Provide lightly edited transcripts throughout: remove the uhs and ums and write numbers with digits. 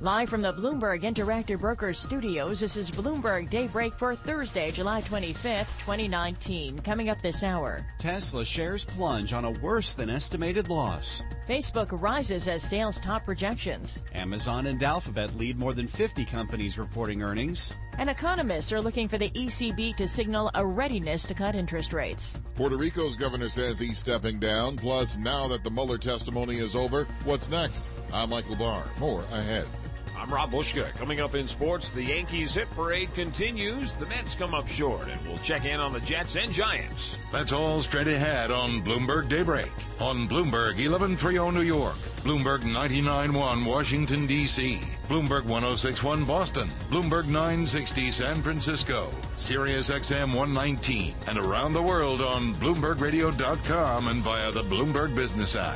Live from the Bloomberg Interactive Brokers studios, this is Bloomberg Daybreak for Thursday, July 25th, 2019. Coming up this hour. Tesla shares plunge on a worse than estimated loss. Facebook rises as sales top projections. Amazon and Alphabet lead more than 50 companies reporting earnings. And economists are looking for the ECB to signal a readiness to cut interest rates. Puerto Rico's governor says he's stepping down. Plus, now that the Mueller testimony is over, what's next? I'm Michael Barr. More ahead. I'm Rob Bushka. Coming up in sports, the Yankees hit parade continues. The Mets come up short, and we'll check in on the Jets and Giants. That's all straight ahead on Bloomberg Daybreak. On Bloomberg 1130 New York, Bloomberg 99.1 Washington, D.C., Bloomberg 106.1 Boston, Bloomberg 960 San Francisco, Sirius XM 119, and around the world on BloombergRadio.com and via the Bloomberg Business app.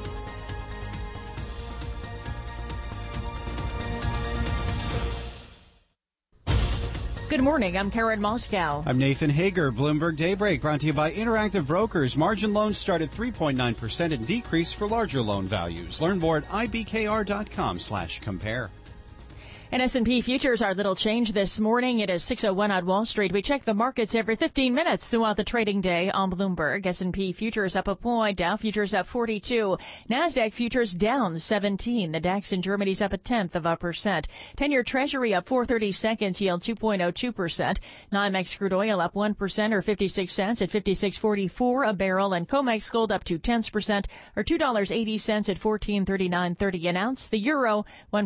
Good morning. I'm Karen Moscow. I'm Nathan Hager. Bloomberg Daybreak brought to you by Interactive Brokers. Margin loans start at 3.9% and decrease for larger loan values. Learn more at ibkr.com/compare. And S&P futures are little change this morning. It is 6:01 on Wall Street. We check the markets every 15 minutes throughout the trading day on Bloomberg. S&P futures up a point. Dow futures up 42. NASDAQ futures down 17. The DAX in Germany's up 0.1%. 10-year Treasury up 4/32, yield 2.02%. NYMEX crude oil up 1% or 56 cents at 56.44 a barrel. And COMEX gold up 0.2% or $2.80 at 14.3930 an ounce. The euro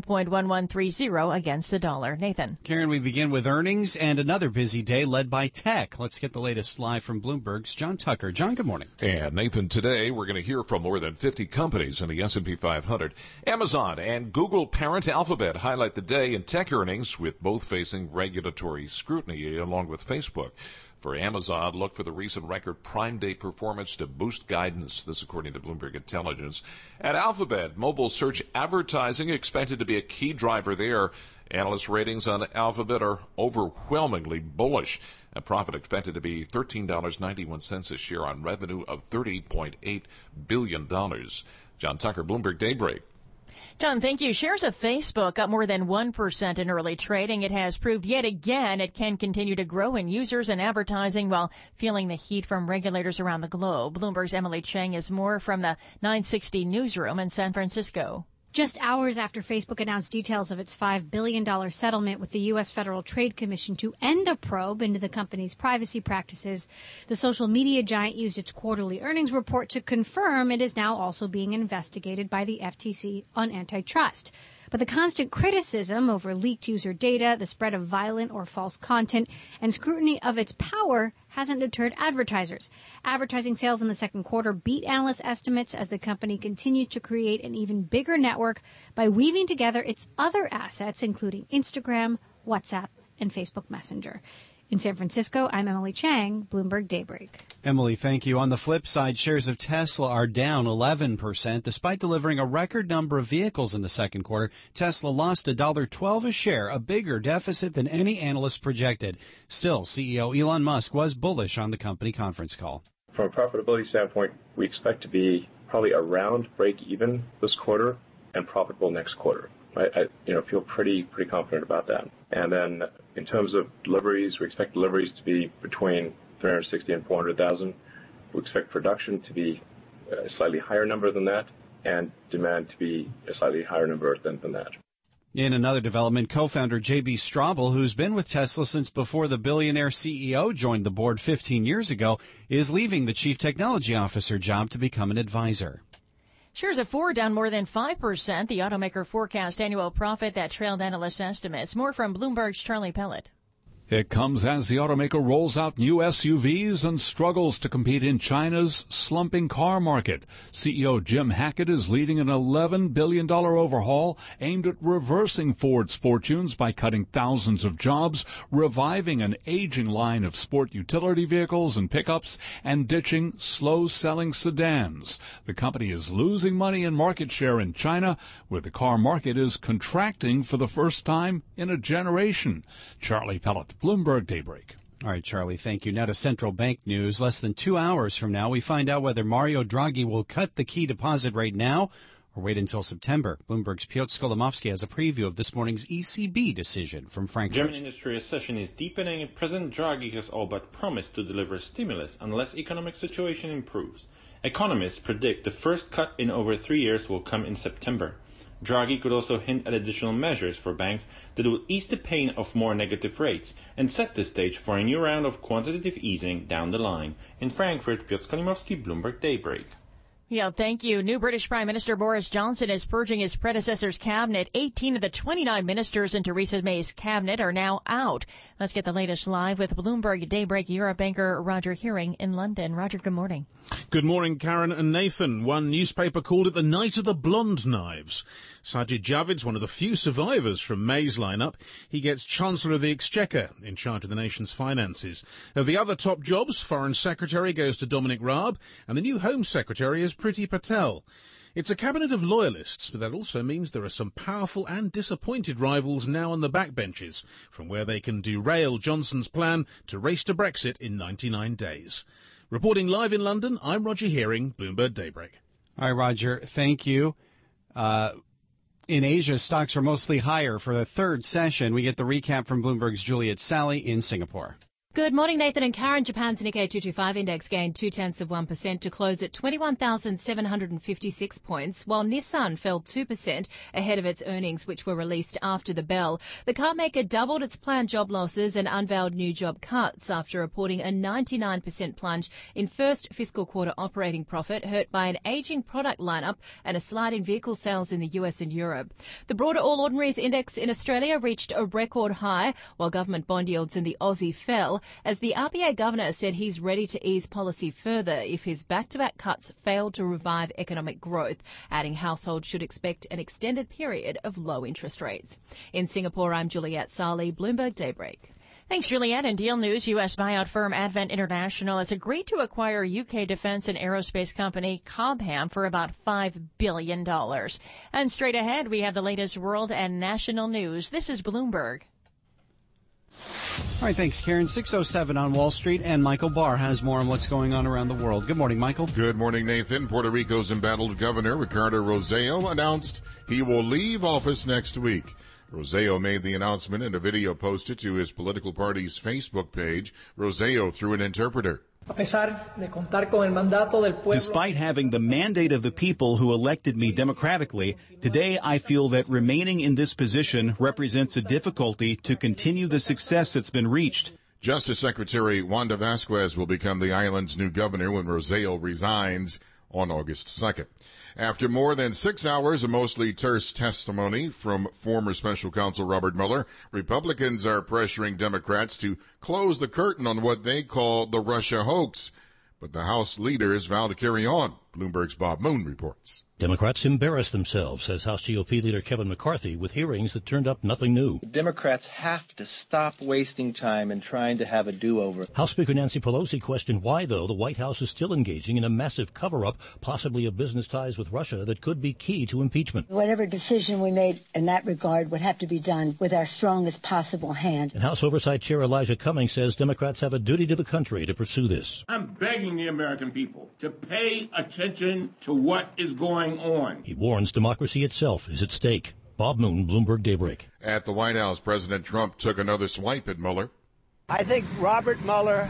1.1130 against the dollar. Nathan. Karen, we begin with earnings and another busy day led by tech. Let's get the latest live from Bloomberg's John Tucker. John, good morning. And Nathan, today we're going to hear from more than 50 companies in the S&P 500. Amazon and Google parent Alphabet highlight the day in tech earnings, with both facing regulatory scrutiny along with Facebook. For Amazon, look for the recent record Prime Day performance to boost guidance. This according to Bloomberg Intelligence. At Alphabet, mobile search advertising expected to be a key driver there. Analyst ratings on Alphabet are overwhelmingly bullish. A profit expected to be $13.91 a share on revenue of $30.8 billion. John Tucker, Bloomberg Daybreak. John, thank you. Shares of Facebook up more than 1% in early trading. It has proved yet again it can continue to grow in users and advertising while feeling the heat from regulators around the globe. Bloomberg's Emily Chang is more from the 960 newsroom in San Francisco. Just hours after Facebook announced details of its $5 billion settlement with the U.S. Federal Trade Commission to end a probe into the company's privacy practices, the social media giant used its quarterly earnings report to confirm it is now also being investigated by the FTC on antitrust. But the constant criticism over leaked user data, the spread of violent or false content, and scrutiny of its power hasn't deterred advertisers. Advertising sales in the second quarter beat analyst estimates as the company continues to create an even bigger network by weaving together its other assets, including Instagram, WhatsApp, and Facebook Messenger. In San Francisco, I'm Emily Chang, Bloomberg Daybreak. Emily, thank you. On the flip side, shares of Tesla are down 11%. Despite delivering a record number of vehicles in the second quarter, Tesla lost $1.12 a share, a bigger deficit than any analyst projected. Still, CEO Elon Musk was bullish on the company conference call. From a profitability standpoint, we expect to be probably around break even this quarter and profitable next quarter. I feel pretty confident about that. And then in terms of deliveries, we expect deliveries to be between 360 and 400,000. We expect production to be a slightly higher number than that, and demand to be a slightly higher number than that. In another development, co-founder J.B. Straubel, who's been with Tesla since before the billionaire CEO joined the board 15 years ago, is leaving the chief technology officer job to become an advisor. Shares of Ford down more than 5%. The automaker forecast annual profit that trailed analyst estimates. More from Bloomberg's Charlie Pellet. It comes as the automaker rolls out new SUVs and struggles to compete in China's slumping car market. CEO Jim Hackett is leading an $11 billion overhaul aimed at reversing Ford's fortunes by cutting thousands of jobs, reviving an aging line of sport utility vehicles and pickups, and ditching slow-selling sedans. The company is losing money and market share in China, where the car market is contracting for the first time in a generation. Charlie Pellet, Bloomberg Daybreak. All right, Charlie, thank you. Now to central bank news. Less than 2 hours from now, we find out whether Mario Draghi will cut the key deposit rate now or wait until September? Bloomberg's Piotr Skolimowski has a preview of this morning's ECB decision from Frankfurt. German industry recession is deepening, and President Draghi has all but promised to deliver stimulus unless economic situation improves. Economists predict the first cut in over 3 years will come in September. Draghi could also hint at additional measures for banks that will ease the pain of more negative rates and set the stage for a new round of quantitative easing down the line. In Frankfurt, Piotr Skolimowski, Bloomberg Daybreak. Yeah, thank you. New British Prime Minister Boris Johnson is purging his predecessor's cabinet. 18 of the 29 ministers in Theresa May's cabinet are now out. Let's get the latest live with Bloomberg Daybreak Europe anchor Roger Hearing in London. Roger, good morning. Good morning, Karen and Nathan. One newspaper called it the night of the blonde knives. Sajid Javid's one of the few survivors from May's lineup. He gets Chancellor of the Exchequer, in charge of the nation's finances. Of the other top jobs, Foreign Secretary goes to Dominic Raab, and the new Home Secretary is Priti Patel. It's a cabinet of loyalists, but that also means there are some powerful and disappointed rivals now on the backbenches, from where they can derail Johnson's plan to race to Brexit in 99 days. Reporting live in London, I'm Roger Hearing, Bloomberg Daybreak. All right, Roger, thank you. In Asia, stocks are mostly higher for the third session. We get the recap from Bloomberg's Juliet Sally in Singapore. Good morning, Nathan and Karen. Japan's Nikkei 225 index gained 0.2% to close at 21,756 points, while Nissan fell 2% ahead of its earnings, which were released after the bell. The car maker doubled its planned job losses and unveiled new job cuts after reporting a 99% plunge in first fiscal quarter operating profit, hurt by an aging product lineup and a slide in vehicle sales in the US and Europe. The broader All Ordinaries index in Australia reached a record high, while government bond yields in the Aussie fell, as the RBA governor said he's ready to ease policy further if his back-to-back cuts fail to revive economic growth, adding households should expect an extended period of low interest rates. In Singapore, I'm Juliet Sali, Bloomberg Daybreak. Thanks, Juliet. In deal news, U.S. buyout firm Advent International has agreed to acquire UK defense and aerospace company Cobham for about $5 billion. And straight ahead, we have the latest world and national news. This is Bloomberg. All right, thanks, Karen. 6:07 on Wall Street, and Michael Barr has more on what's going on around the world. Good morning, Michael. Good morning, Nathan. Puerto Rico's embattled governor, Ricardo Rossello, announced he will leave office next week. Rossello made the announcement in a video posted to his political party's Facebook page. Rossello through an interpreter. Despite having the mandate of the people who elected me democratically, today I feel that remaining in this position represents a difficulty to continue the success that's been reached. Justice Secretary Wanda Vasquez will become the island's new governor when Rossello resigns on August 2nd. After more than 6 hours of mostly terse testimony from former special counsel Robert Mueller, Republicans are pressuring Democrats to close the curtain on what they call the Russia hoax. But the House leaders vow to carry on. Bloomberg's Bob Moon reports. Democrats embarrassed themselves, says House GOP leader Kevin McCarthy, with hearings that turned up nothing new. Democrats have to stop wasting time and trying to have a do-over. House Speaker Nancy Pelosi questioned why, though, the White House is still engaging in a massive cover-up, possibly of business ties with Russia, that could be key to impeachment. Whatever decision we made in that regard would have to be done with our strongest possible hand. And House Oversight Chair Elijah Cummings says Democrats have a duty to the country to pursue this. I'm begging the American people to pay attention to what is going on. He warns democracy itself is at stake. Bob Moon, Bloomberg Daybreak. At the White House, President Trump took another swipe at Mueller. I think Robert Mueller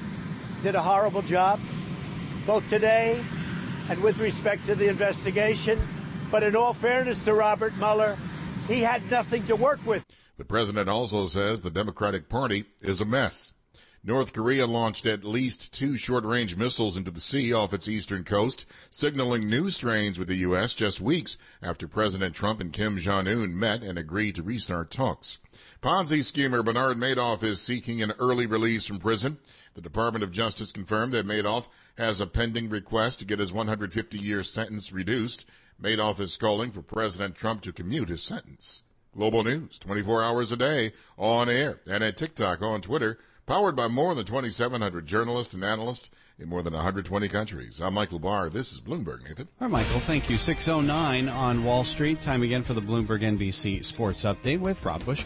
did a horrible job, both today and with respect to the investigation. But in all fairness to Robert Mueller, he had nothing to work with. The president also says the Democratic Party is a mess. North Korea launched at least 2 short-range missiles into the sea off its eastern coast, signaling new strains with the U.S. just weeks after President Trump and Kim Jong-un met and agreed to restart talks. Ponzi schemer Bernard Madoff is seeking an early release from prison. The Department of Justice confirmed that Madoff has a pending request to get his 150-year sentence reduced. Madoff is calling for President Trump to commute his sentence. Global news, 24 hours a day, on air, and at TikTok, on Twitter, powered by more than 2,700 journalists and analysts in more than 120 countries. I'm Michael Barr. This is Bloomberg, Nathan. All right, Michael, thank you. 6:09 on Wall Street. Time again for the Bloomberg NBC Sports Update with Rob Bushka.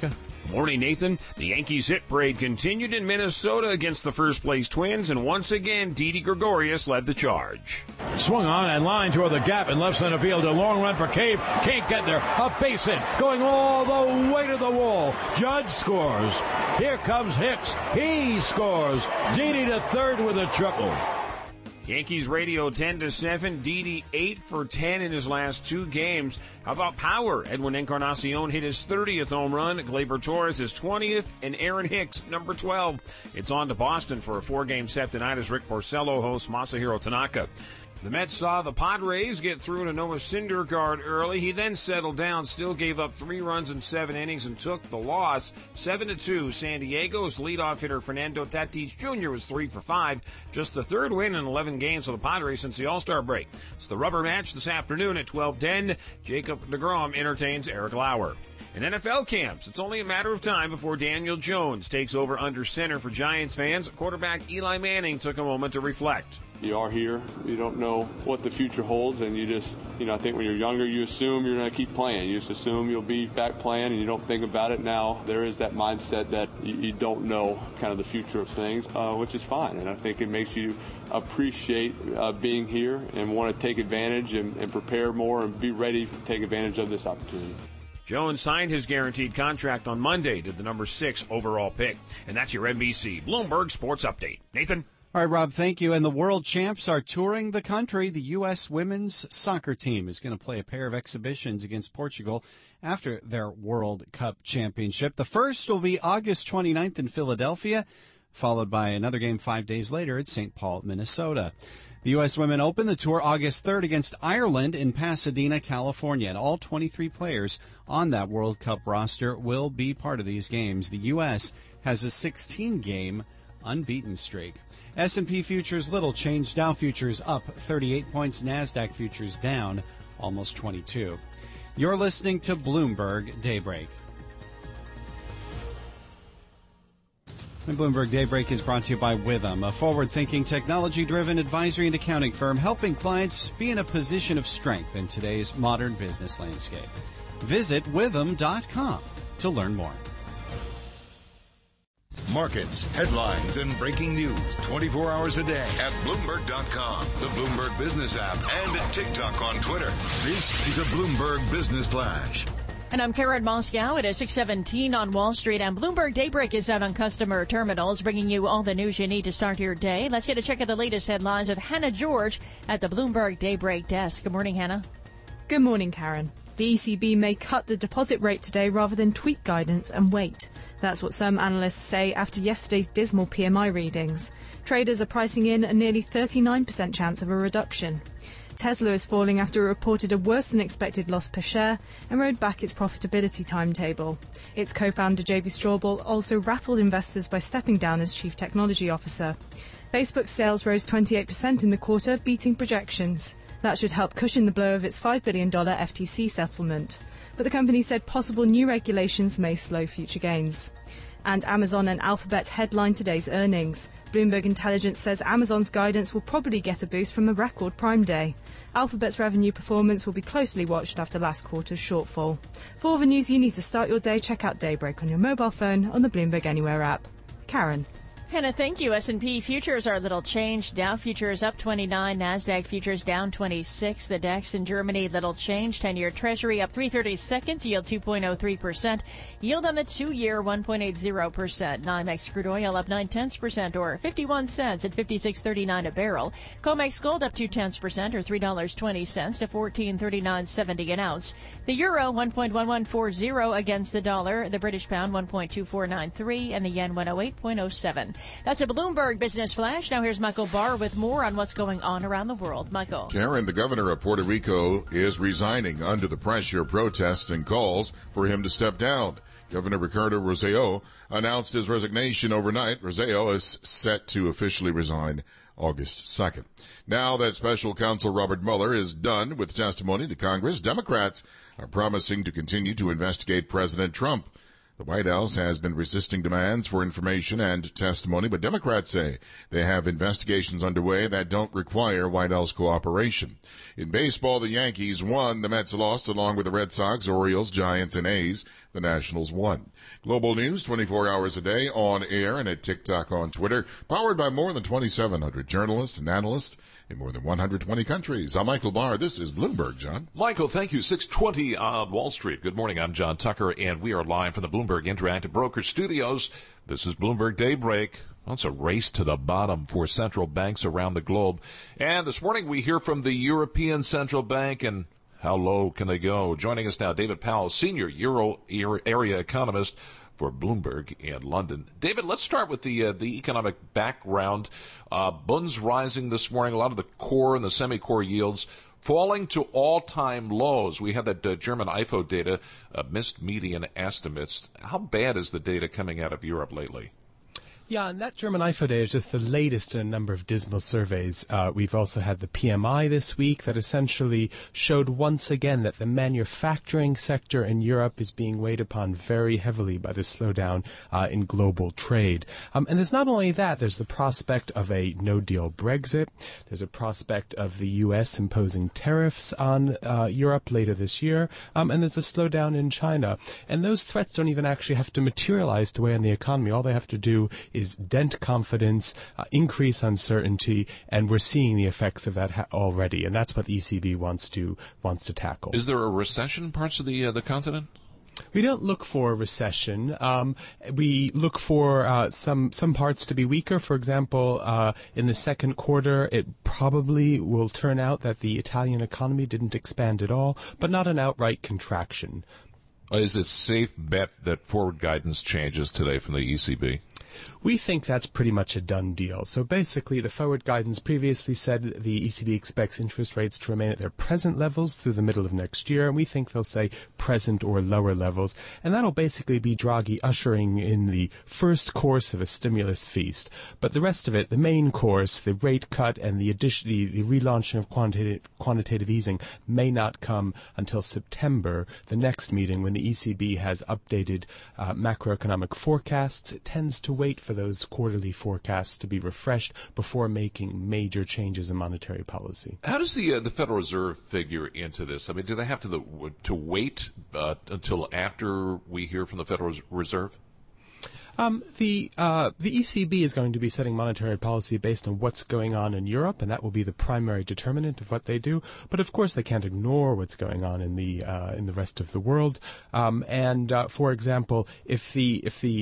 Morning, Nathan. The Yankees hit parade continued in Minnesota against the first-place Twins, and once again, Didi Gregorius led the charge. Swung on and line toward the gap in left center field. A long run for Cave. Can't get there. A base hit. Going all the way to the wall. Judge scores. Here comes Hicks. He scores. Didi to third with a triple. Yankees radio 10-7. Didi 8 for 10 in his last 2 games. How about power? Edwin Encarnacion hit his 30th home run. Gleyber Torres his 20th, and Aaron Hicks number 12. It's on to Boston for a 4-game set tonight as Rick Porcello hosts Masahiro Tanaka. The Mets saw the Padres get through to Noah Syndergaard early. He then settled down, still gave up 3 runs in 7 innings and took the loss. 7-2. San Diego's leadoff hitter Fernando Tatis Jr. was 3 for 5. Just the third win in 11 games for the Padres since the All-Star break. It's the rubber match this afternoon at 12:10. Jacob deGrom entertains Eric Lauer. In NFL camps, it's only a matter of time before Daniel Jones takes over under center for Giants fans. Quarterback Eli Manning took a moment to reflect. You are here. You don't know what the future holds, and you just, I think when you're younger, you assume you're going to keep playing. You just assume you'll be back playing, and you don't think about it. Now there is that mindset that you don't know kind of the future of things, which is fine. And I think it makes you appreciate being here and want to take advantage and prepare more and be ready to take advantage of this opportunity. Jones signed his guaranteed contract on Monday to the number 6 overall pick. And that's your NBC Bloomberg Sports Update. Nathan? All right, Rob, thank you. And the world champs are touring the country. The U.S. women's soccer team is going to play a pair of exhibitions against Portugal after their World Cup championship. The first will be August 29th in Philadelphia, followed by another game 5 days later at St. Paul, Minnesota. The U.S. women open the tour August 3rd against Ireland in Pasadena, California. And all 23 players on that World Cup roster will be part of these games. The U.S. has a 16-game unbeaten streak. S&P futures little change. Dow futures up 38 points. NASDAQ futures down almost 22. You're listening to Bloomberg Daybreak. And Bloomberg Daybreak is brought to you by Withum, a forward-thinking, technology-driven advisory and accounting firm helping clients be in a position of strength in today's modern business landscape. Visit Withum.com to learn more. Markets, headlines, and breaking news 24 hours a day at Bloomberg.com, the Bloomberg Business app, and TikTok on Twitter. This is a Bloomberg Business Flash. And I'm Karen Moscow. It is 6:17 on Wall Street, and Bloomberg Daybreak is out on customer terminals, bringing you all the news you need to start your day. Let's get a check of the latest headlines with Hannah George at the Bloomberg Daybreak desk. Good morning, Hannah. Good morning, Karen. The ECB may cut the deposit rate today rather than tweak guidance and wait. That's what some analysts say after yesterday's dismal PMI readings. Traders are pricing in a nearly 39% chance of a reduction. Tesla is falling after it reported a worse-than-expected loss per share and rode back its profitability timetable. Its co-founder JB Straubel also rattled investors by stepping down as chief technology officer. Facebook's sales rose 28% in the quarter, beating projections. That should help cushion the blow of its $5 billion FTC settlement. But the company said possible new regulations may slow future gains. And Amazon and Alphabet headline today's earnings. Bloomberg Intelligence says Amazon's guidance will probably get a boost from a record Prime Day. Alphabet's revenue performance will be closely watched after last quarter's shortfall. For all the news you need to start your day, check out Daybreak on your mobile phone on the Bloomberg Anywhere app. Karen. Hannah, thank you. S&P futures are a little changed. Dow futures up 29, NASDAQ futures down 26. The DAX in Germany, little change. 10-year Treasury up 3/32, yield 2.03%. Yield on the 2-year 1.80%. NYMEX crude oil up 0.9% or 51 cents at $56.39 a barrel. COMEX gold up 0.2% or $3.20 to $14.3970 an ounce. The euro 1.1140 against the dollar. The British pound 1.2493 and the yen 108.07. That's a Bloomberg Business Flash. Now here's Michael Barr with more on what's going on around the world. Michael. Karen, the governor of Puerto Rico is resigning under the pressure of protests and calls for him to step down. Governor Ricardo Rossello announced his resignation overnight. Rossello is set to officially resign August 2nd. Now that special counsel Robert Mueller is done with testimony to Congress, Democrats are promising to continue to investigate President Trump. The White House has been resisting demands for information and testimony, but Democrats say they have investigations underway that don't require White House cooperation. In baseball, the Yankees won, the Mets lost, along with the Red Sox, Orioles, Giants, and A's. The Nationals won. Global news 24 hours a day, on air and at TikTok, on Twitter, powered by more than 2,700 journalists and analysts in more than 120 countries. I'm Michael Barr. This is Bloomberg, John. Michael, thank you. 6:20 on Wall Street. Good morning. I'm John Tucker, and we are live from the Bloomberg Interactive Brokers Studios. This is Bloomberg Daybreak. Well, it's a race to the bottom for central banks around the globe. And this morning we hear from the European Central Bank, and how low can they go? Joining us now, David Powell, senior Euro area economist for Bloomberg in London. David, let's start with the economic background. Bunds rising this morning. A lot of the core and the semi-core yields falling to all-time lows. We had that German IFO data, missed median estimates. How bad is the data coming out of Europe lately? Yeah, and that German IFO data is just the latest in a number of dismal surveys. We've also had the PMI this week that essentially showed once again that the manufacturing sector in Europe is being weighed upon very heavily by the slowdown in global trade. And there's not only that, there's the prospect of a no-deal Brexit. There's a prospect of the U.S. imposing tariffs on Europe later this year. And there's a slowdown in China. And those threats don't even actually have to materialize to weigh on the economy. All they have to do is dent confidence, increase uncertainty, and we're seeing the effects of that already. And that's what the ECB wants to tackle. Is there a recession in parts of the continent? We don't look for a recession. We look for some parts to be weaker. For example, in the second quarter, it probably will turn out that the Italian economy didn't expand at all, but not an outright contraction. Is it safe bet that forward guidance changes today from the ECB? We think that's pretty much a done deal. So basically, the forward guidance previously said the ECB expects interest rates to remain at their present levels through the middle of next year, and we think they'll say present or lower levels. And that'll basically be Draghi ushering in the first course of a stimulus feast. But the rest of it, the main course, the rate cut and the relaunching of quantitative easing may not come until September, the next meeting, when the ECB has updated macroeconomic forecasts. It tends to wait for those quarterly forecasts to be refreshed before making major changes in monetary policy. How does the Federal Reserve figure into this? I mean, do they have to wait until after we hear from the Federal Reserve? The ECB is going to be setting monetary policy based on what's going on in Europe, and that will be the primary determinant of what they do. But of course, they can't ignore what's going on in the rest of the world. For example, if the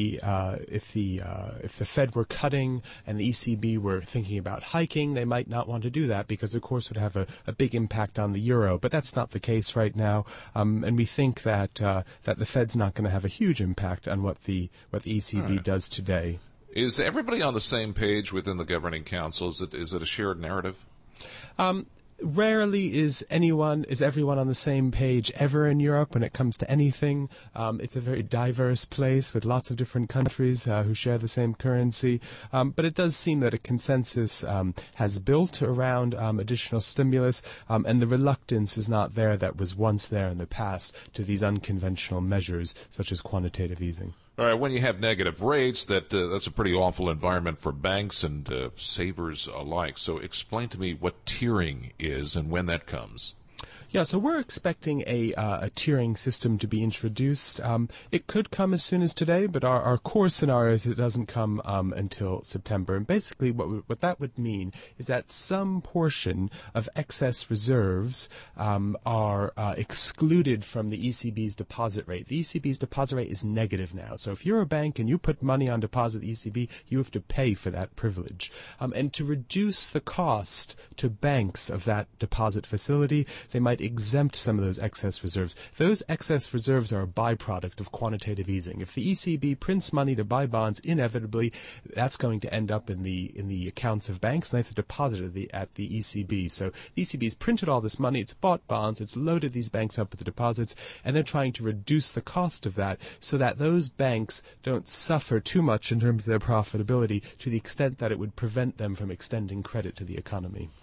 Fed were cutting and the ECB were thinking about hiking, they might not want to do that because, of course, it would have a big impact on the euro. But that's not the case right now, and we think that the Fed's not going to have a huge impact on what the ECB does today. Is everybody on the same page within the governing council? Is it a shared narrative? Rarely is everyone on the same page ever in Europe when it comes to anything. It's a very diverse place with lots of different countries who share the same currency. But it does seem that a consensus has built around additional stimulus, and the reluctance is not there that was once there in the past to these unconventional measures such as quantitative easing. All right, when you have negative rates, that's a pretty awful environment for banks and savers alike. So explain to me what tiering is and when that comes. Yeah, so we're expecting a tiering system to be introduced. It could come as soon as today, but our core scenario is it doesn't come until September. And basically what that would mean is that some portion of excess reserves are excluded from the ECB's deposit rate. The ECB's deposit rate is negative now. So if you're a bank and you put money on deposit at the ECB, you have to pay for that privilege. And to reduce the cost to banks of that deposit facility, they might exempt some of those excess reserves. Those excess reserves are a byproduct of quantitative easing. If the ECB prints money to buy bonds, inevitably that's going to end up in the accounts of banks, and they have to deposit it at the ECB. So the ECB's printed all this money, it's bought bonds, it's loaded these banks up with the deposits, and they're trying to reduce the cost of that so that those banks don't suffer too much in terms of their profitability to the extent that it would prevent them from extending credit to the economy.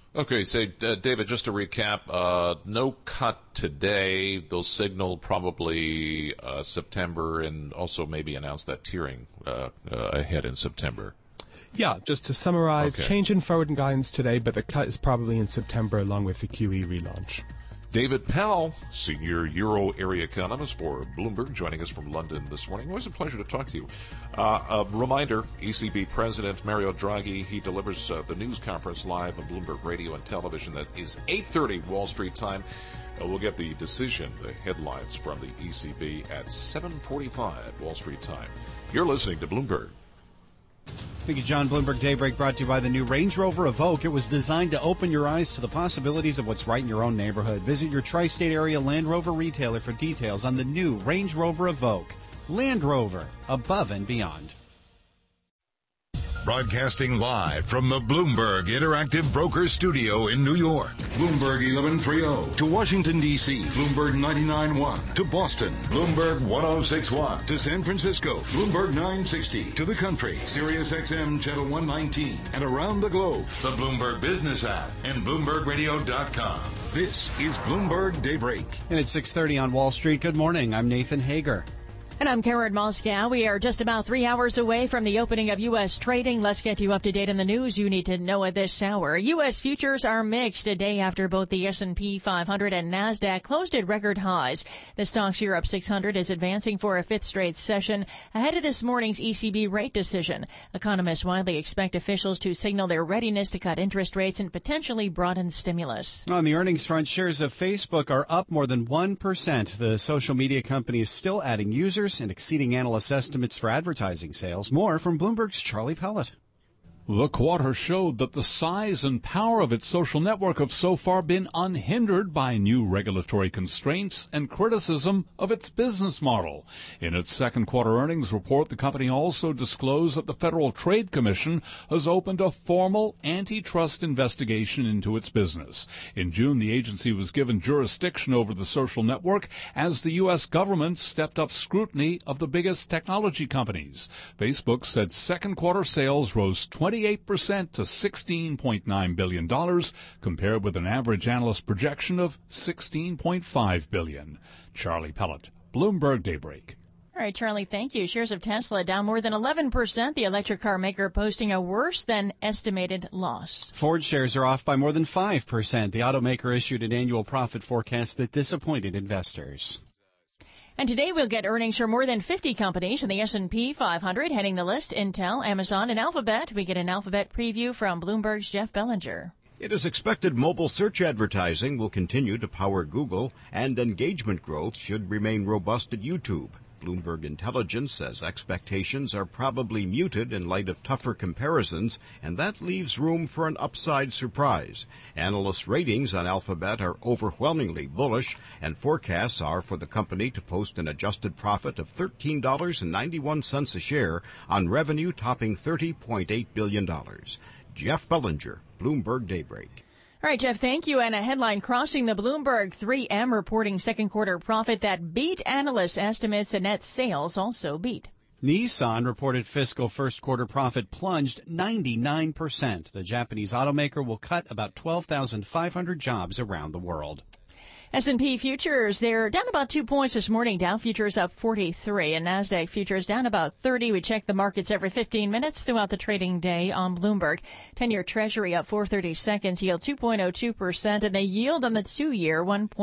Okay, so David, just to recap, no cut today. They'll signal probably September and also maybe announce that tiering ahead in September. Yeah, just to summarize, change in forward guidance today, but the cut is probably in September along with the QE relaunch. David Powell, senior Euro area economist for Bloomberg, joining us from London this morning. Always a pleasure to talk to you. A reminder, ECB President Mario Draghi, he delivers the news conference live on Bloomberg Radio and Television. That is 8:30 Wall Street time. We'll get the decision, the headlines from the ECB at 7:45 Wall Street time. You're listening to Bloomberg. Thank you, John. Bloomberg Daybreak brought to you by the new Range Rover Evoque. It was designed to open your eyes to the possibilities of what's right in your own neighborhood. Visit your tri-state area Land Rover retailer for details on the new Range Rover Evoque. Land Rover, above and beyond. Broadcasting live from the Bloomberg Interactive Brokers Studio in New York. Bloomberg 1130 to Washington, D.C. Bloomberg 99.1 to Boston. Bloomberg 106.1 to San Francisco. Bloomberg 960 to the country. Sirius XM Channel 119 and around the globe. The Bloomberg Business app and BloombergRadio.com. This is Bloomberg Daybreak. And it's 6:30 on Wall Street. Good morning. I'm Nathan Hager. And I'm Karen Moscow. We are just about 3 hours away from the opening of U.S. trading. Let's get you up to date on the news you need to know at this hour. U.S. futures are mixed a day after both the S&P 500 and NASDAQ closed at record highs. The Stocks Europe 600 is advancing for a fifth straight session ahead of this morning's ECB rate decision. Economists widely expect officials to signal their readiness to cut interest rates and potentially broaden stimulus. On the earnings front, shares of Facebook are up more than 1%. The social media company is still adding users and exceeding analyst estimates for advertising sales. More from Bloomberg's Charlie Pellet. The quarter showed that the size and power of its social network have so far been unhindered by new regulatory constraints and criticism of its business model. In its second quarter earnings report, the company also disclosed that the Federal Trade Commission has opened a formal antitrust investigation into its business. In June, the agency was given jurisdiction over the social network as the U.S. government stepped up scrutiny of the biggest technology companies. Facebook said second quarter sales rose 28% to $16.9 billion, compared with an average analyst projection of $16.5 billion. Charlie Pellet, Bloomberg Daybreak. All right, Charlie, thank you. Shares of Tesla down more than 11%. The electric car maker posting a worse than estimated loss. Ford shares are off by more than 5%. The automaker issued an annual profit forecast that disappointed investors. And today we'll get earnings for more than 50 companies in the S&P 500. Heading the list, Intel, Amazon, and Alphabet. We get an Alphabet preview from Bloomberg's Jeff Bellinger. It is expected mobile search advertising will continue to power Google, and engagement growth should remain robust at YouTube. Bloomberg Intelligence says expectations are probably muted in light of tougher comparisons, and that leaves room for an upside surprise. Analyst ratings on Alphabet are overwhelmingly bullish, and forecasts are for the company to post an adjusted profit of $13.91 a share on revenue topping $30.8 billion. Jeff Bellinger, Bloomberg Daybreak. All right, Jeff, thank you. And a headline crossing the Bloomberg, 3M reporting second quarter profit that beat analyst estimates, and net sales also beat. Nissan reported fiscal first quarter profit plunged 99%. The Japanese automaker will cut about 12,500 jobs around the world. S&P futures, they're down about 2 points this morning. Dow futures up 43 and NASDAQ futures down about 30. We check the markets every 15 minutes throughout the trading day on Bloomberg. 10-year Treasury up 4/32, yield 2.02%, and the yield on the 2-year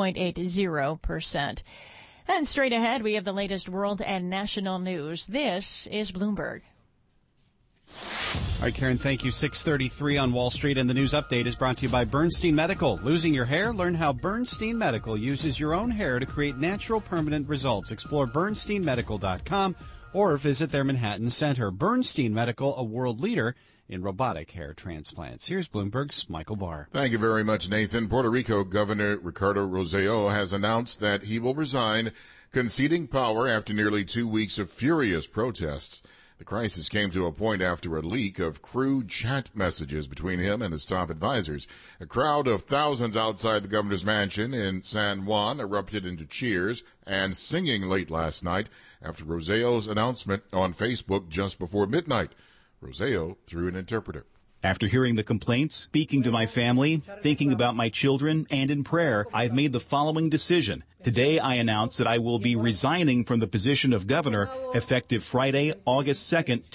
1.80%. And straight ahead, we have the latest world and national news. This is Bloomberg. All right, Karen, thank you. 6:33 on Wall Street, and the news update is brought to you by Bernstein Medical. Losing your hair? Learn how Bernstein Medical uses your own hair to create natural, permanent results. Explore BernsteinMedical.com or visit their Manhattan Center. Bernstein Medical, a world leader in robotic hair transplants. Here's Bloomberg's Michael Barr. Thank you very much, Nathan. Puerto Rico Governor Ricardo Rosselló has announced that he will resign, conceding power after nearly 2 weeks of furious protests. The crisis came to a point after a leak of crude chat messages between him and his top advisors. A crowd of thousands outside the governor's mansion in San Juan erupted into cheers and singing late last night after Rosselló's announcement on Facebook just before midnight. Rosselló through an interpreter. After hearing the complaints, speaking to my family, thinking about my children, and in prayer, I've made the following decision. Today, I announce that I will be resigning from the position of governor effective Friday, August 2nd,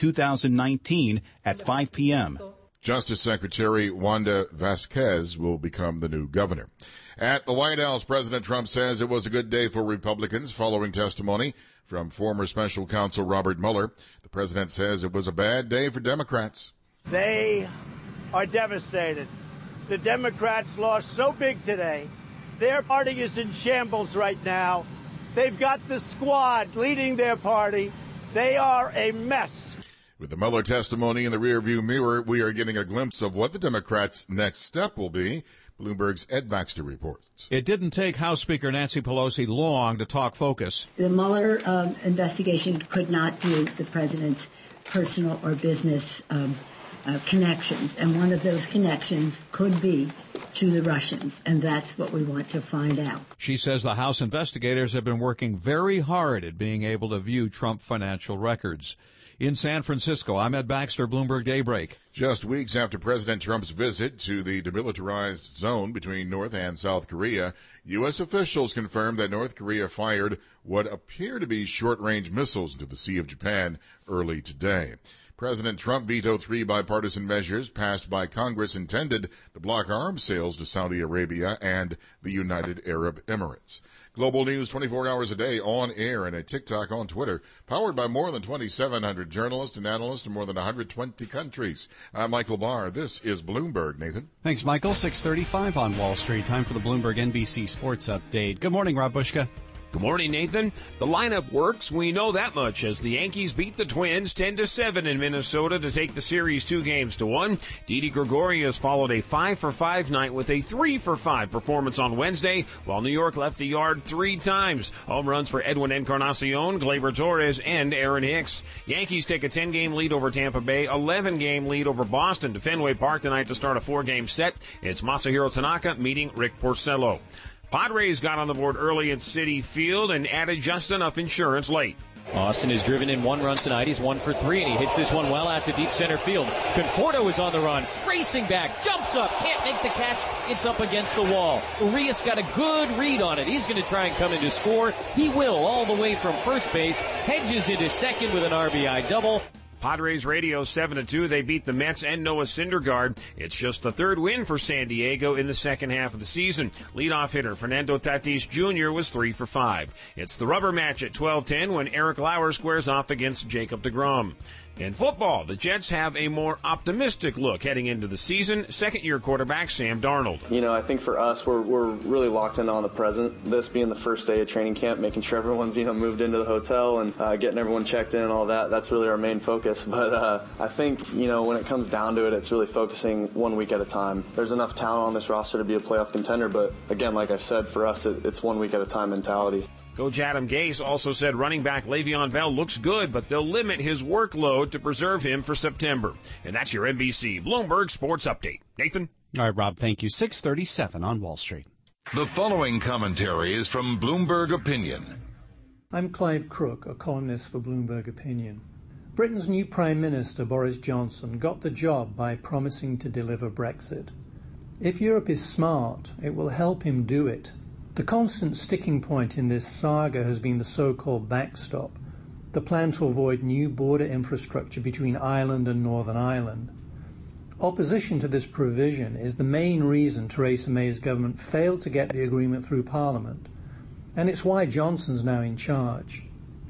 2019 at 5 p.m. Justice Secretary Wanda Vasquez will become the new governor. At the White House, President Trump says it was a good day for Republicans following testimony from former special counsel Robert Mueller. The president says it was a bad day for Democrats. They are devastated. The Democrats lost so big today. Their party is in shambles right now. They've got the squad leading their party. They are a mess. With the Mueller testimony in the rearview mirror, we are getting a glimpse of what the Democrats' next step will be. Bloomberg's Ed Baxter reports. It didn't take House Speaker Nancy Pelosi long to talk focus. The Mueller investigation could not do the president's personal or business connections, and one of those connections could be to the Russians, and that's what we want to find out. She says the House investigators have been working very hard at being able to view Trump financial records. In San Francisco, I'm Ed Baxter, Bloomberg Daybreak. Just weeks after President Trump's visit to the demilitarized zone between North and South Korea, U.S. officials confirmed that North Korea fired what appear to be short-range missiles into the Sea of Japan early today. President Trump vetoed 3 bipartisan measures passed by Congress intended to block arms sales to Saudi Arabia and the United Arab Emirates. Global news 24 hours a day on air and a TikTok on Twitter, powered by more than 2,700 journalists and analysts in more than 120 countries. I'm Michael Barr. This is Bloomberg. Nathan. Thanks, Michael. 6:35 on Wall Street. Time for the Bloomberg NBC Sports Update. Good morning, Rob Bushka. Good morning, Nathan. The lineup works. We know that much as the Yankees beat the Twins 10-7 in Minnesota to take the series 2-1. Didi Gregorius followed a 5-for-5 night with a 3-for-5 performance on Wednesday, while New York left the yard 3 times. Home runs for Edwin Encarnacion, Gleyber Torres, and Aaron Hicks. Yankees take a 10-game lead over Tampa Bay, 11-game lead over Boston to Fenway Park tonight to start a 4-game set. It's Masahiro Tanaka meeting Rick Porcello. Padres got on the board early at Citi Field and added just enough insurance late. Austin has driven in 1 run tonight. He's 1 for 3, and he hits this one well out to deep center field. Conforto is on the run, racing back, jumps up, can't make the catch. It's up against the wall. Urias got a good read on it. He's going to try and come in to score. He will, all the way from first base. Hedges into second with an RBI double. Padres radio 7-2. They beat the Mets and Noah Syndergaard. It's just the 3rd win for San Diego in the second half of the season. Leadoff hitter Fernando Tatis Jr. was 3 for 5. It's the rubber match at 12:10 when Eric Lauer squares off against Jacob deGrom. In football, the Jets have a more optimistic look heading into the season. Second-year quarterback Sam Darnold. You know, I think for us, we're really locked in on the present. This being the first day of training camp, making sure everyone's, moved into the hotel and getting everyone checked in and all that. That's really our main focus. But I think, when it comes down to it, it's really focusing 1 week at a time. There's enough talent on this roster to be a playoff contender. But again, like I said, for us, it's 1 week at a time mentality. Coach Adam Gase also said running back Le'Veon Bell looks good, but they'll limit his workload to preserve him for September. And that's your NBC Bloomberg Sports Update. Nathan? All right, Rob, thank you. 6:37 on Wall Street. The following commentary is from Bloomberg Opinion. I'm Clive Crook, a columnist for Bloomberg Opinion. Britain's new Prime Minister, Boris Johnson, got the job by promising to deliver Brexit. If Europe is smart, it will help him do it. The constant sticking point in this saga has been the so-called backstop, the plan to avoid new border infrastructure between Ireland and Northern Ireland. Opposition to this provision is the main reason Theresa May's government failed to get the agreement through Parliament, and it's why Johnson's now in charge.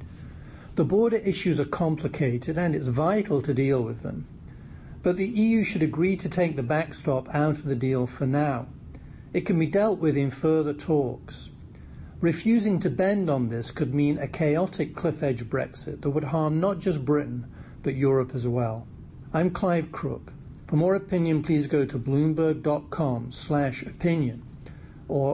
The border issues are complicated and it's vital to deal with them, but the EU should agree to take the backstop out of the deal for now. It can be dealt with in further talks. Refusing to bend on this could mean a chaotic cliff-edge Brexit that would harm not just Britain, but Europe as well. I'm Clive Crook. For more opinion, please go to bloomberg.com/opinion or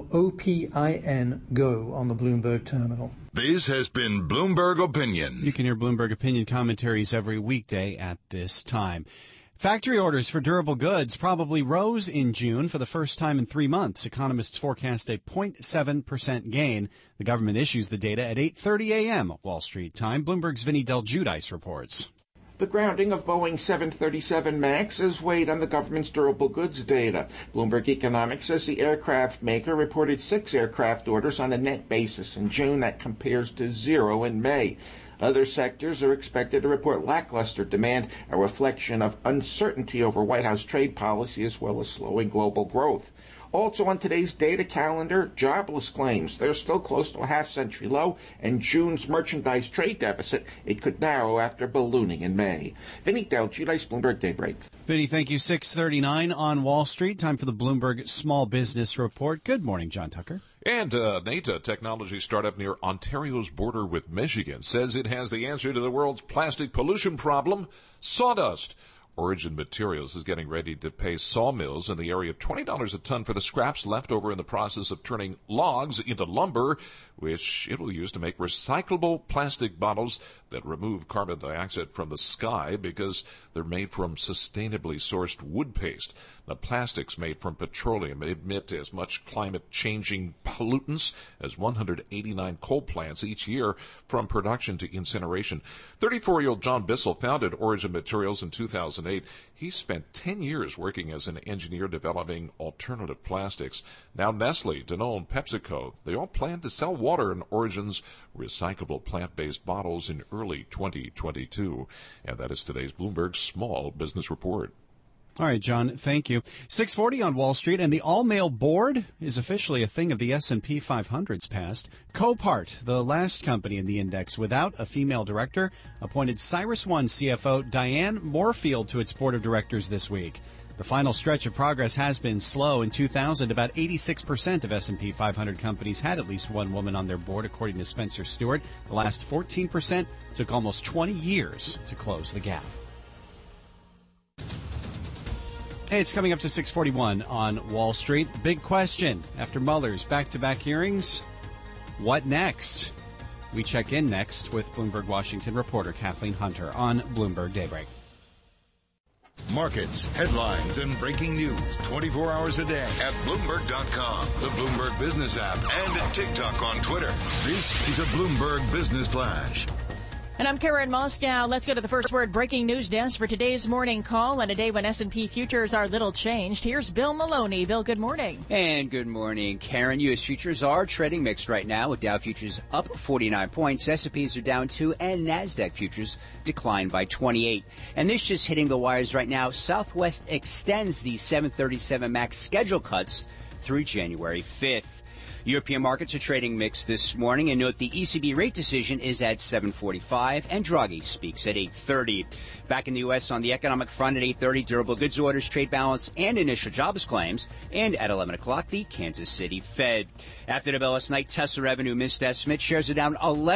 OPIN GO on the Bloomberg terminal. This has been Bloomberg Opinion. You can hear Bloomberg Opinion commentaries every weekday at this time. Factory orders for durable goods probably rose in June for the first time in 3 months. Economists forecast a 0.7% gain. The government issues the data at 8:30 a.m. Wall Street time. Bloomberg's Vinny Del Giudice reports. The grounding of Boeing 737 MAX has weighed on the government's durable goods data. Bloomberg Economics says the aircraft maker reported 6 aircraft orders on a net basis in June. That compares to 0 in May. Other sectors are expected to report lackluster demand, a reflection of uncertainty over White House trade policy as well as slowing global growth. Also on today's data calendar, jobless claims. They're still close to a half-century low, and June's merchandise trade deficit, it could narrow after ballooning in May. Vinny Del Giudice, Bloomberg Daybreak. Vinny, thank you. 6:39 on Wall Street. Time for the Bloomberg Small Business Report. Good morning, John Tucker. And Nate, a technology startup near Ontario's border with Michigan, says it has the answer to the world's plastic pollution problem, sawdust. Origin Materials is getting ready to pay sawmills in the area $20 a ton for the scraps left over in the process of turning logs into lumber, which it will use to make recyclable plastic bottles that remove carbon dioxide from the sky because they're made from sustainably sourced wood paste. The plastics made from petroleum emit as much climate-changing pollutants as 189 coal plants each year from production to incineration. 34-year-old John Bissell founded Origin Materials in 2008. He spent 10 years working as an engineer developing alternative plastics. Now Nestle, Danone, PepsiCo, they all plan to sell water in Origin's recyclable plant-based bottles in early 2022. And that is today's Bloomberg Small Business Report. All right, John, thank you. 6:40 on Wall Street, and the all-male board is officially a thing of the S&P 500's past. Copart, the last company in the index without a female director, appointed CyrusOne CFO Diane Moorfield to its board of directors this week. The final stretch of progress has been slow. In 2000, about 86% of S&P 500 companies had at least one woman on their board, according to Spencer Stewart. The last 14% took almost 20 years to close the gap. Hey, it's coming up to 6:41 on Wall Street. The big question after Mueller's back-to-back hearings, what next? We check in next with Bloomberg Washington reporter Kathleen Hunter on Bloomberg Daybreak. Markets, headlines, and breaking news 24 hours a day at Bloomberg.com, the Bloomberg Business app, and TikTok on Twitter. This is a Bloomberg Business Flash. And I'm Karen Moscow. Let's go to the first word breaking news desk for today's morning call on a day when S&P futures are little changed. Here's Bill Maloney. Bill, good morning. And good morning, Karen. U.S. futures are trading mixed right now with Dow futures up 49 points. S&Ps are down 2 and NASDAQ futures declined by 28. And this just hitting the wires right now. Southwest extends the 737 MAX schedule cuts through January 5th. European markets are trading mixed this morning, and note the ECB rate decision is at 7:45, and Draghi speaks at 8:30. Back in the U.S. on the economic front at 8:30, durable goods orders, trade balance, and initial jobs claims, and at 11 o'clock, the Kansas City Fed. After the bell last night, Tesla revenue missed estimates, shares are down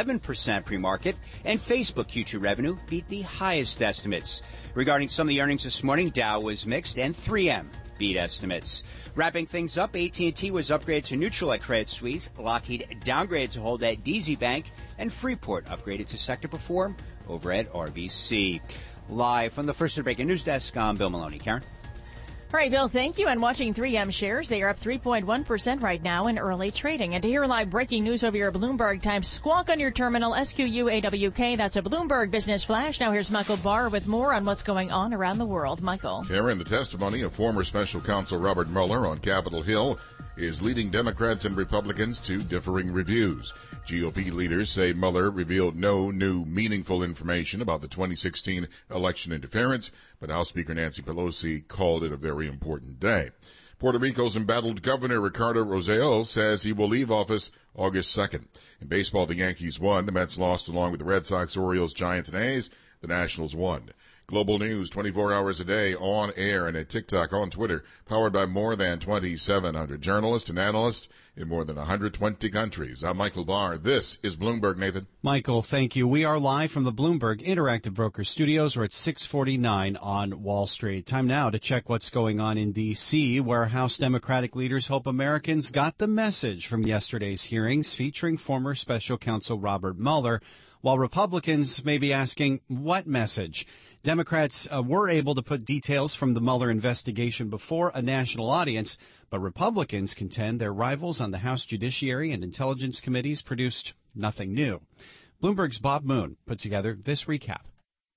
11% pre-market, and Facebook Q2 revenue beat the highest estimates. Regarding some of the earnings this morning, Dow was mixed, and 3M beat estimates. Wrapping things up, AT&T was upgraded to neutral at Credit Suisse, Lockheed downgraded to hold at DZ Bank, and Freeport upgraded to sector perform over at RBC. Live from the first breaking news desk, I'm Bill Maloney. Karen? All right, Bill, thank you. And watching 3M shares, they are up 3.1% right now in early trading. And to hear live breaking news over your Bloomberg Times, squawk on your terminal, SQUAWK. That's a Bloomberg Business Flash. Now here's Michael Barr with more on what's going on around the world. Michael. Karen, the testimony of former special counsel Robert Mueller on Capitol Hill is leading Democrats and Republicans to differing reviews. GOP leaders say Mueller revealed no new meaningful information about the 2016 election interference, but House Speaker Nancy Pelosi called it a very important day. Puerto Rico's embattled Governor Ricardo Rossello says he will leave office August 2nd. In baseball, the Yankees won. The Mets lost along with the Red Sox, Orioles, Giants, and A's. The Nationals won. Global news 24 hours a day on air and at TikTok, on Twitter, powered by more than 2,700 journalists and analysts in more than 120 countries. I'm Michael Barr. This is Bloomberg, Nathan. Michael, thank you. We are live from the Bloomberg Interactive Broker Studios. We're at 6:49 on Wall Street. Time now to check what's going on in D.C., where House Democratic leaders hope Americans got the message from yesterday's hearings featuring former special counsel Robert Mueller, while Republicans may be asking, what message? Democrats were able to put details from the Mueller investigation before a national audience, but Republicans contend their rivals on the House Judiciary and Intelligence Committees produced nothing new. Bloomberg's Bob Moon put together this recap.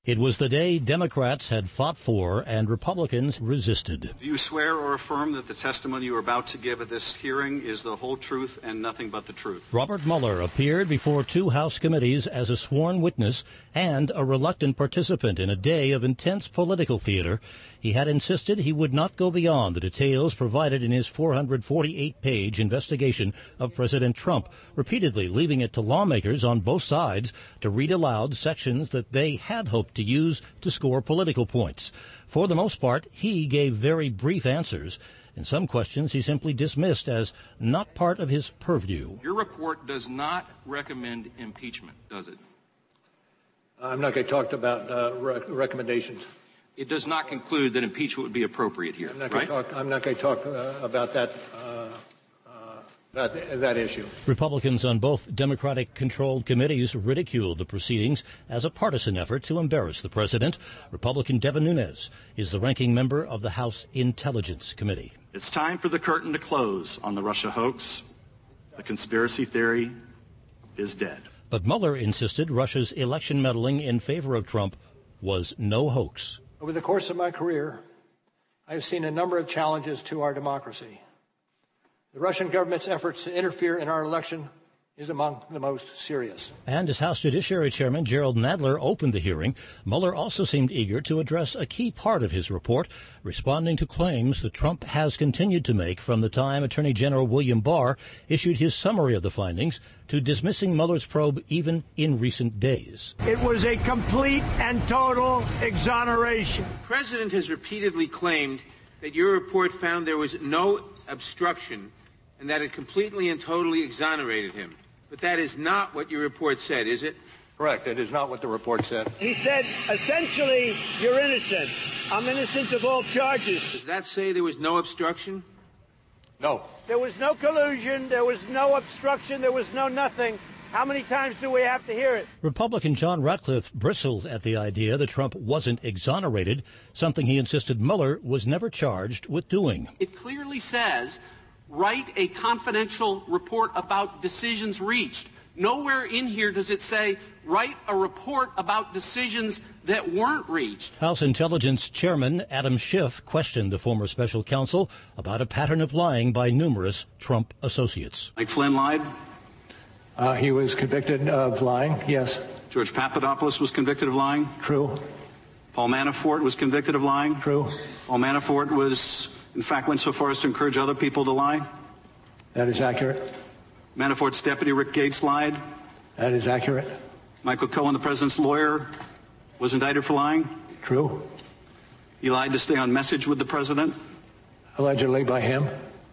It was the day Democrats had fought for and Republicans resisted. Do you swear or affirm that the testimony you are about to give at this hearing is the whole truth and nothing but the truth? Robert Mueller appeared before 2 House committees as a sworn witness and a reluctant participant in a day of intense political theater. He had insisted he would not go beyond the details provided in his 448-page investigation of President Trump, repeatedly leaving it to lawmakers on both sides to read aloud sections that they had hoped to use to score political points. For the most part, he gave very brief answers. In some questions, he simply dismissed as not part of his purview. Your report does not recommend impeachment, does it? I'm not going to talk about recommendations. It does not conclude that impeachment would be appropriate here, right? I'm not going to talk about that issue. Republicans on both Democratic-controlled committees ridiculed the proceedings as a partisan effort to embarrass the president. Republican Devin Nunes is the ranking member of the House Intelligence Committee. It's time for the curtain to close on the Russia hoax. The conspiracy theory is dead. But Mueller insisted Russia's election meddling in favor of Trump was no hoax. Over the course of my career, I have seen a number of challenges to our democracy. The Russian government's efforts to interfere in our election is among the most serious. And as House Judiciary Chairman Gerald Nadler opened the hearing, Mueller also seemed eager to address a key part of his report, responding to claims that Trump has continued to make from the time Attorney General William Barr issued his summary of the findings to dismissing Mueller's probe even in recent days. It was a complete and total exoneration. The President has repeatedly claimed that your report found there was no obstruction and that it completely and totally exonerated him. But that is not what your report said, is it? Correct. It is not what the report said. He said, essentially, you're innocent. I'm innocent of all charges. Does that say there was no obstruction? No. There was no collusion. There was no obstruction. There was no nothing. How many times do we have to hear it? Republican John Ratcliffe bristled at the idea that Trump wasn't exonerated, something he insisted Mueller was never charged with doing. It clearly says, write a confidential report about decisions reached. Nowhere in here does it say, write a report about decisions that weren't reached. House Intelligence Chairman Adam Schiff questioned the former special counsel about a pattern of lying by numerous Trump associates. Mike Flynn lied? He was convicted of lying, yes. George Papadopoulos was convicted of lying? True. Paul Manafort was convicted of lying? True. Paul Manafort in fact, went so far as to encourage other people to lie? That is accurate. Manafort's deputy, Rick Gates, lied? That is accurate. Michael Cohen, the president's lawyer, was indicted for lying? True. He lied to stay on message with the president? Allegedly by him.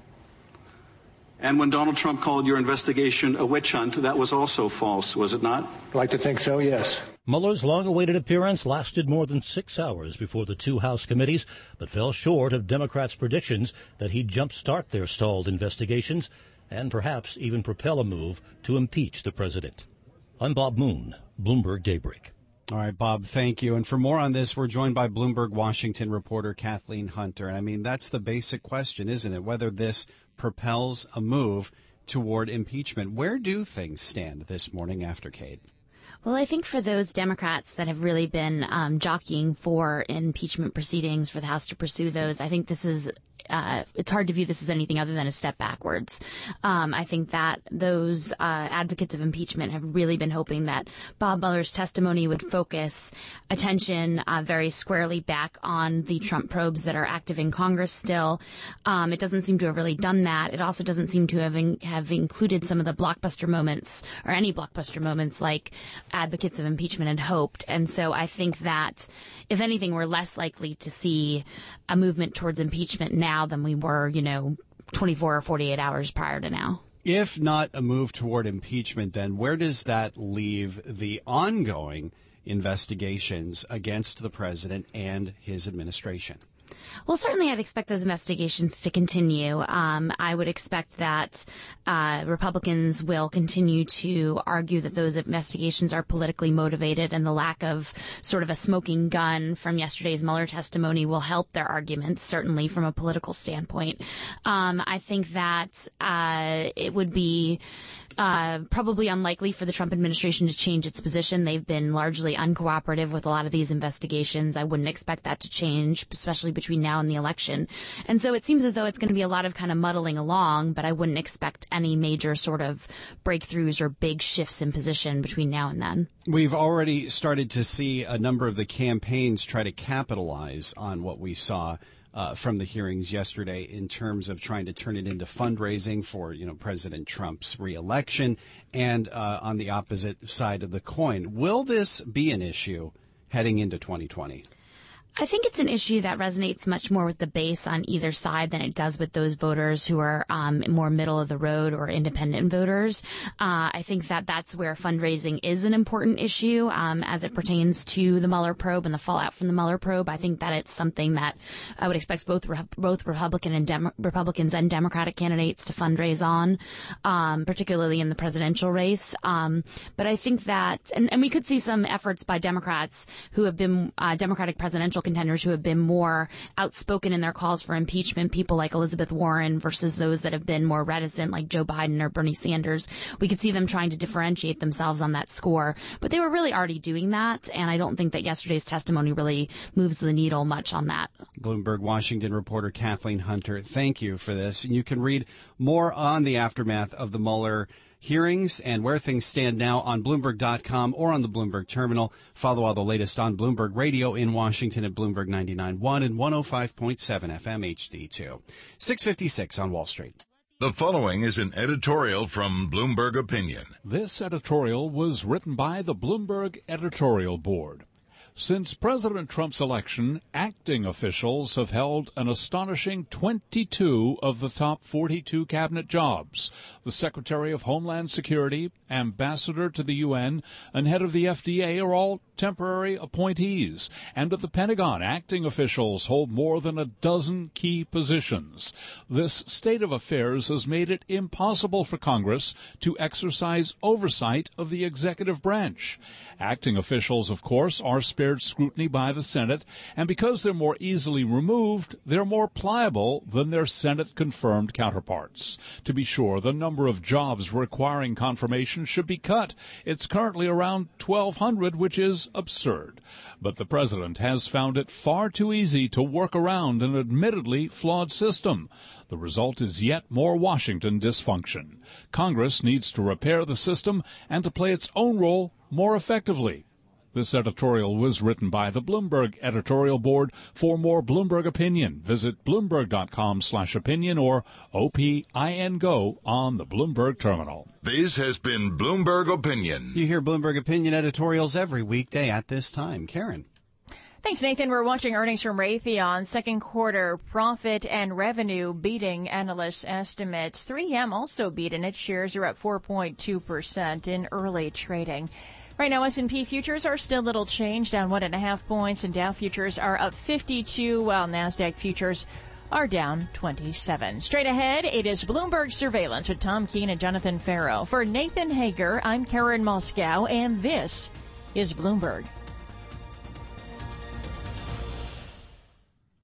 And when Donald Trump called your investigation a witch hunt, that was also false, was it not? I'd like to think so, yes. Mueller's long-awaited appearance lasted more than 6 hours before the 2 House committees, but fell short of Democrats' predictions that he'd jumpstart their stalled investigations and perhaps even propel a move to impeach the president. I'm Bob Moon, Bloomberg Daybreak. All right, Bob, thank you. And for more on this, we're joined by Bloomberg Washington reporter Kathleen Hunter. And I mean, that's the basic question, isn't it? Whether this propels a move toward impeachment. Where do things stand this morning after, Kate? Well, I think for those Democrats that have really been jockeying for impeachment proceedings for the House to pursue those, I think this is it's hard to view this as anything other than a step backwards. I think that those advocates of impeachment have really been hoping that Bob Mueller's testimony would focus attention very squarely back on the Trump probes that are active in Congress still. It doesn't seem to have really done that. It also doesn't seem to have included some of the blockbuster moments or any blockbuster moments like advocates of impeachment had hoped. And so I think that, if anything, we're less likely to see a movement towards impeachment now than we were, 24 or 48 hours prior to now. If not a move toward impeachment, then where does that leave the ongoing investigations against the president and his administration? Well, certainly I'd expect those investigations to continue. I would expect that Republicans will continue to argue that those investigations are politically motivated, and the lack of sort of a smoking gun from yesterday's Mueller testimony will help their arguments, certainly from a political standpoint. I think that it would be probably unlikely for the Trump administration to change its position. They've been largely uncooperative with a lot of these investigations. I wouldn't expect that to change, especially between now and the election. And so it seems as though it's going to be a lot of kind of muddling along, but I wouldn't expect any major sort of breakthroughs or big shifts in position between now and then. We've already started to see a number of the campaigns try to capitalize on what we saw from the hearings yesterday in terms of trying to turn it into fundraising for, President Trump's reelection, and on the opposite side of the coin. Will this be an issue heading into 2020? I think it's an issue that resonates much more with the base on either side than it does with those voters who are more middle of the road or independent voters. I think that that's where fundraising is an important issue as it pertains to the Mueller probe and the fallout from the Mueller probe. I think that it's something that I would expect both Republicans and Democratic candidates to fundraise on, particularly in the presidential race. But I think that, and we could see some efforts by Democrats who have been Democratic presidential contenders who have been more outspoken in their calls for impeachment, people like Elizabeth Warren versus those that have been more reticent like Joe Biden or Bernie Sanders. We could see them trying to differentiate themselves on that score, but they were really already doing that, and I don't think that yesterday's testimony really moves the needle much on that. Bloomberg Washington reporter Kathleen Hunter, thank you for this. And you can read more on the aftermath of the Mueller hearings and where things stand now on Bloomberg.com or on the Bloomberg terminal. Follow all the latest on Bloomberg Radio in Washington at Bloomberg 99.1 and 105.7 FM HD2. 6:56 on Wall Street. The following is an editorial from Bloomberg Opinion. This editorial was written by the Bloomberg Editorial Board. Since President Trump's election, acting officials have held an astonishing 22 of the top 42 cabinet jobs. The Secretary of Homeland Security, Ambassador to the UN, and head of the FDA are all temporary appointees. And at the Pentagon, acting officials hold more than a dozen key positions. This state of affairs has made it impossible for Congress to exercise oversight of the executive branch. Acting officials, of course, are spared scrutiny by the Senate, and because they're more easily removed, they're more pliable than their Senate-confirmed counterparts. To be sure, the number of jobs requiring confirmation should be cut. It's currently around 1,200, which is absurd. But the president has found it far too easy to work around an admittedly flawed system. The result is yet more Washington dysfunction. Congress needs to repair the system and to play its own role more effectively. This editorial was written by the Bloomberg Editorial Board. For more Bloomberg Opinion, visit Bloomberg.com/opinion or OPIN Go on the Bloomberg terminal. This has been Bloomberg Opinion. You hear Bloomberg Opinion editorials every weekday at this time. Karen. Thanks, Nathan. We're watching earnings from Raytheon. Second quarter profit and revenue beating analysts' estimates. 3M also beaten. Its shares are up 4.2% in early trading. Right now, S&P futures are still little change, down 1.5 points, and Dow futures are up 52, while NASDAQ futures are down 27. Straight ahead, it is Bloomberg Surveillance with Tom Keene and Jonathan Farrow. For Nathan Hager, I'm Karen Moscow, and this is Bloomberg.